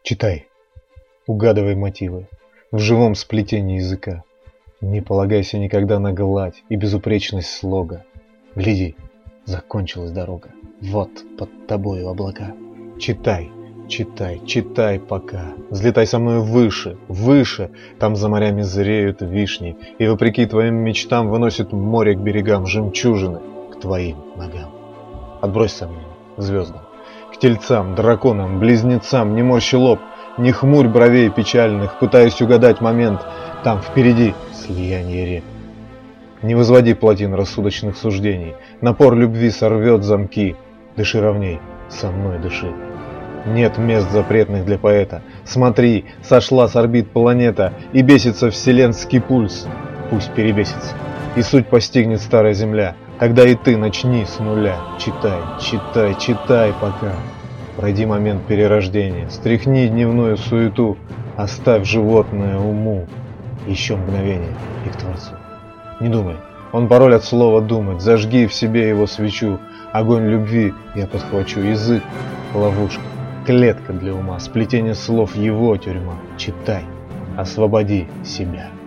Читай, угадывай мотивы в живом сплетении языка. Не полагайся никогда на гладь и безупречность слога. Гляди, закончилась дорога, вот под тобою облака. Читай, читай, читай пока. Взлетай со мною выше, выше. Там за морями зреют вишни, и вопреки твоим мечтам выносит море к берегам жемчужины к твоим ногам. Отбрось сомнения к звездам, к тельцам, драконам, близнецам. Не морщи лоб, не хмурь бровей печальных, пытаясь угадать момент. Там впереди слияние рек. Не возводи плотин рассудочных суждений. Напор любви сорвет замки. Дыши ровней, со мной дыши. Нет мест запретных для поэта. Смотри, сошла с орбит планета, и бесится вселенский пульс. Пусть перебесится, и суть постигнет старая земля. Тогда и ты начни с нуля. Читай, читай, читай пока. Пройди момент перерождения, стряхни дневную суету, оставь животное уму. Еще мгновение и к Творцу. Не думай, он пароль от слова думать. Зажги в себе его свечу. Огонь любви я подхвачу. Язык — ловушка, клетка для ума. Сплетение слов — его тюрьма. Читай, освободи себя.